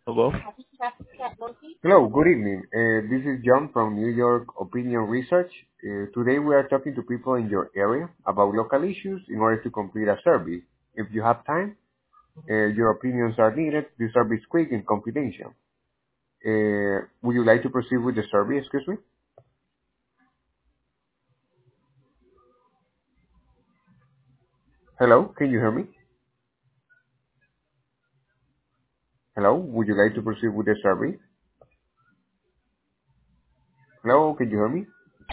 Hello? Hello, good evening. This is John from New York Opinion Research. Today we are talking to people in your area about local issues in order to complete a survey. If you have time, your opinions are needed. The survey is quick and confidential. Would you like to proceed with the survey? Excuse me. Hello, can you hear me? Hello, would you like to proceed with the survey? Hello, can you hear me?